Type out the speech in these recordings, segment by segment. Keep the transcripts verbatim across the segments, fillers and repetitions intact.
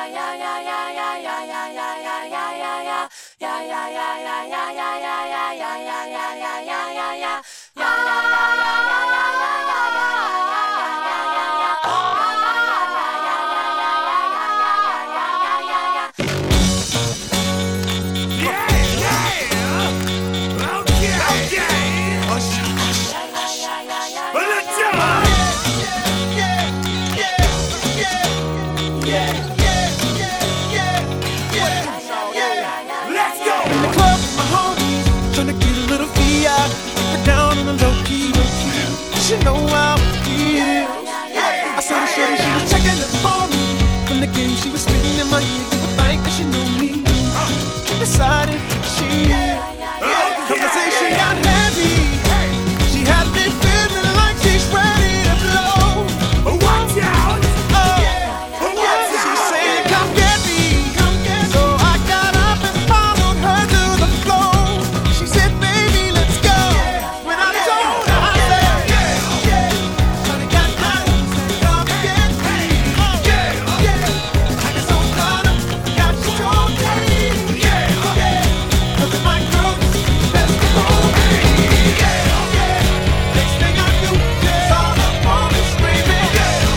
You know how it is. I saw the shorty, she was checking up for me. From the game she was spitting in my ear, you would think that she knew me. Decided she is. Conversation got heavy. She had me feeling like she's ready to blow. Watch out! Oh, yeah. She said, come get me. So I got up and followed her to the floor. She said, baby, let's go. When I told her, I said, shawty got nice, come get me. I got so caught up, got you totally. Look at my girl, best of me. Next thing I do, it's all up on me screaming.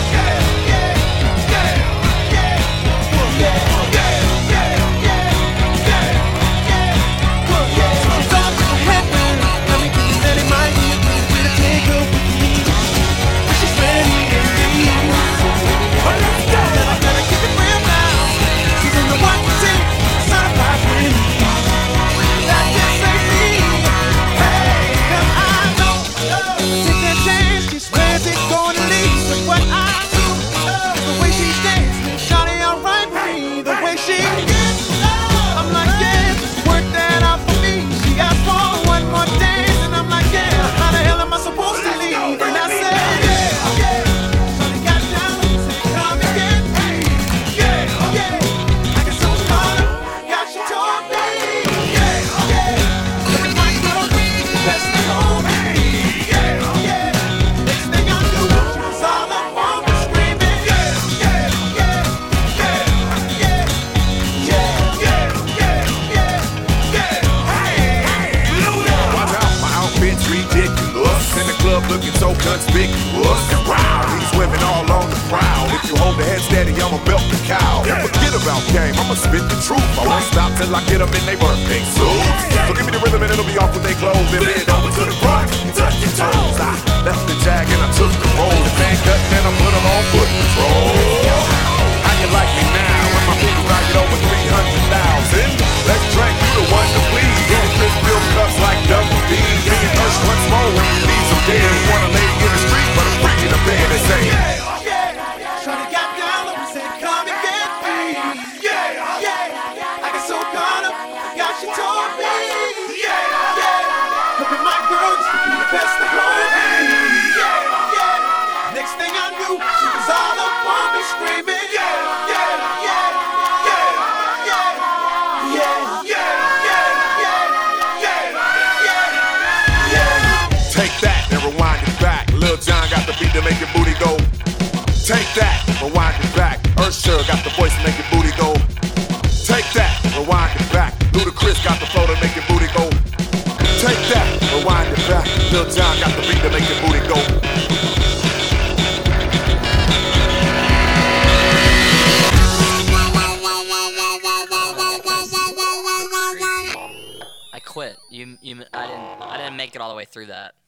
She's all to the headwind. Let me get that in my ear, pretty free to take her with me. She's ready to leave. I gotta keep it real now. She's in the one percent, certified winning. That just ain't me. Hey, 'cause I know, take that chance, just where's it gonna lead? But what I do, the way she dances, shawty alright with me. The way she gets, I'm like, yeah, work that out for me. She asked for one more dance, and I'm like, yeah, how the hell am I supposed to leave? And I said, yeah, shawty got down, said, come and get me. I got so caught up, got you toward me. Look at my girl, best of me. Next thing I knew, it's all up on me screaming. Watch out, my outfit's ridiculous. In the club looking so conspicuous. And wow, these women all on the crowd. If you hold the head steady, I'ma belt the cow. Forget about game, I'ma spit the truth. I won't stop till I get them in they birthday suits. So give me the rhythm and it'll be off with they clothes. Then bend over to the front and touch your toes. I left the jag and I took the roll. The man cut and I put them on foot control. How you like me now? When my people rocket over three hundred thousand. Let's drink, you the one to please. Yeah, Chris Bill cups like double D. Me and Ursh once more when you need some dead. You want a lady in the street, but I'm free in the bed and say, Shawty got down and said, come and get me. I got so caught up, got you toward me. Look at my girl, the best of me. Next thing I knew, she was all up on me screaming. take that and rewind it back. Lil Jon got the beat to make your booty go. Take that, rewind it back. Usher got the voice to make your booty go. Take that, rewind it back. Ludacris got the flow to make your booty go. Take that, rewind it back. Lil Jon got the beat to make your booty go. I quit. You, you, I didn't, I didn't make it all the way through that.